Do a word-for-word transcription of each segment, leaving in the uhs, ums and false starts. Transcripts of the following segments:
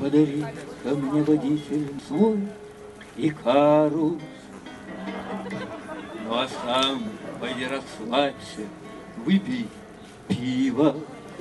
Подари ко мне, водитель, свой Икарус. Ну а сам пойди расслабься, выпей пиво.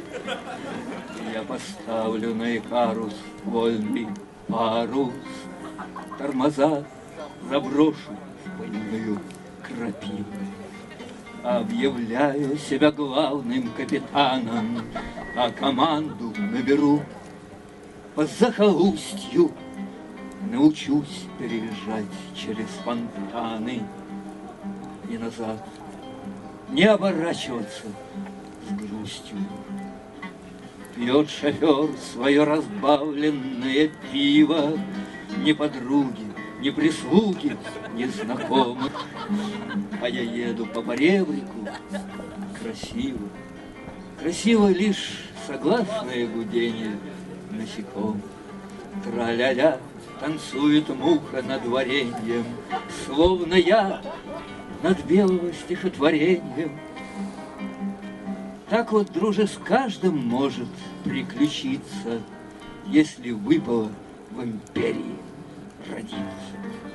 Я поставлю на Икарус вольный парус. Тормоза заброшу в пыльную крапиву. Объявляю себя главным капитаном, а команду наберу по захолустью. Научусь переезжать через фонтаны и назад, не оборачиваться с грустью. Пьет шофер свое разбавленное пиво, ни подруги, ни прислуги, ни знакомых. А я еду по поребрику, красиво, красиво лишь согласное гудение насекомых. Тра-ля-ля, танцует муха над вареньем, словно я над белого стихотворением. Так вот, друже, с каждым может приключиться, если выпало в империи родиться.